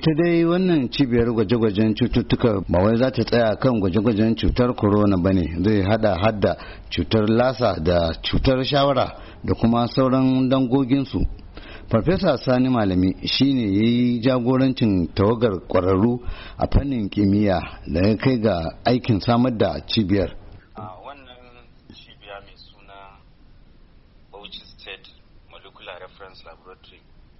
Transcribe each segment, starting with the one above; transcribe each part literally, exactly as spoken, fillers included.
ita dai wannan cibiyar gwaje-gwajen cututtuka ba wai za ta tsaya kan gwaje-gwajen cutar corona ba ne, zai hada hadda cutar lasa da cutar shawara da kuma sauran dangoginsu. Farfesa Sani Malami shine ya yi jagorancin tawagar kwararru a fannin kimiyya da ya kai ga aikin samar da cibiyar. Wannan cibiya mai suna Bauchi State Molecular Reference Laboratory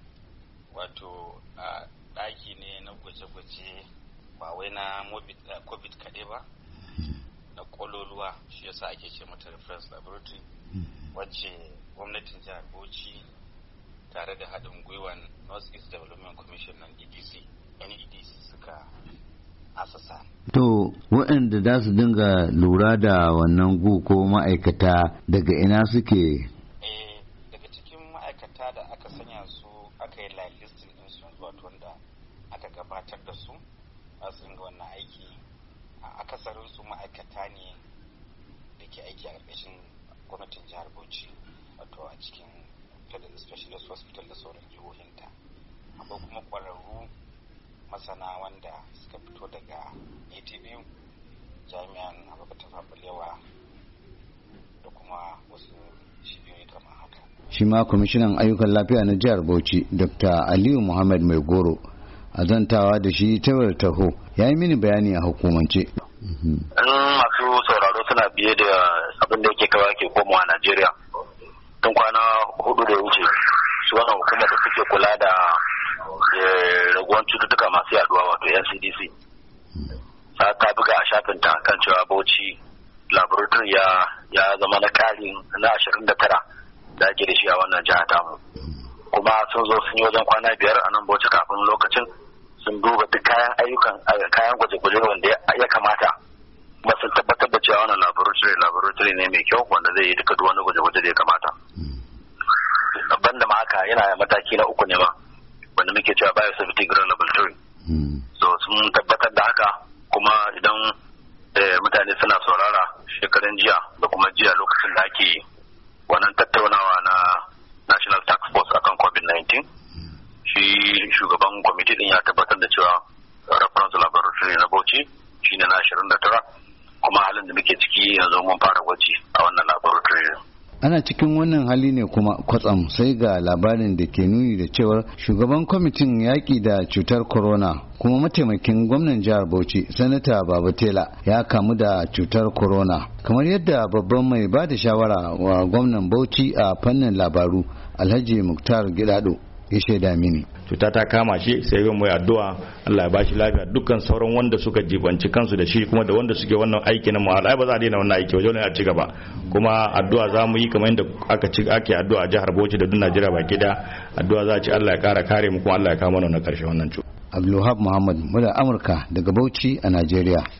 wato a ɗaki ne na gwaje-gwaje ba wai na covid kaɗai ba, na ƙololuwa, shi yasa ake ce mata reference laboratory, wacce gwamnatin jihar Bauchi tare da haɗin gwiwan North East Development Commission nan E D C N E D C suka asasa. To waɗanda za su dinga lura da wannan gu ko ma'aikata daga ina suke? Eh, daga cikin ma'aikata da aka sanya su aka yi live listing din su wato wanda aka gabatar da su a su dinga wannan aiki, a akasarin su ma'aikata ne da ke aiki a ƙarƙashin gwamnatin jihar Bauchi wato a cikin Federal Specialist Hospital da sauran jihohinta. Akwai kuma ƙwararru masana wanda suka fito daga A T B U, jami'an Abubakar Tafawa Balewa da kuma wasu cibiyoyi kamar haka. Shi ma kwamishinan ayyukan lafiya na jihar Bauchi Doctor Aliyu Muhammad Mai Goro a zantawa da shi ta wayar taho ya yi mini bayani a hukumance. In masu sauraro suna biye da abin da yake kawai ke komawa Najeriya tun kwana hudu da ya wuce, su wannan hukumar da suke kula da raguwan cututtuka masu yaduwa wato N C D C ta buga a shafinta kan cewa Bauchi laboratory ya ya zama na karin na ashirin da tara da ake da shi a wannan jiha tamu, kuma sun zo sun yi wajen kwana biyar a nan Bauchi kafin lokacin sun duba duk kayan ayyukan kayan gwaje-gwaje wanda ya kamata, kuma sun tabbatar da cewa wannan laboratory laboratory ne mai kyau wanda zai yi duka duk wani gwaje-gwaje da ya kamata. Banda ma haka yana mataki na uku ne ma wanda muke cewa biosafety ground laboratory. So sun tabbatar da haka, kuma idan mutane suna saurara shekaran jiya da kuma jiya lokacin da ake wannan tattaunawa na National Task Force akan covid nineteen, shi shugaban kwamiti din ya tabbatar da cewa reference laboratory na Bauchi shine na ashirin da tara, kuma halin da muke ciki yanzu mun fara gwaji a wannan laboratory. Ana cikin wannan hali ne kuma kwatsam sai ga labarin da ke nuni da cewar shugaban kwamitin yaƙi da cutar corona kuma mataimakin gwamnan jihar Bauchi sanata Babatela ya kamu da cutar corona, kamar yadda babban mai ba da shawara wa gwamnan Bauchi a fannin labaru Alhaji Muktar Gidado ya shaida mini. Cuta ta kama shi, sai yin mai addu'a Allah ya bashi lafiya, dukkan sauran wanda suka jibanci kansu da shi kuma da wanda suke wannan aiki na mu'ala ba za a daina wannan aiki wajen a ci gaba, kuma addu'a za mu yi kamar yadda aka ci ake addu'a a jihar Bauchi da duk Najeriya baki da addu'a za a ci Allah ya kara kare mu kuma Allah ya kawo mana na karshe wannan cuta. Abdulwahab Muhammad, murar Amurka daga Bauchi a Najeriya.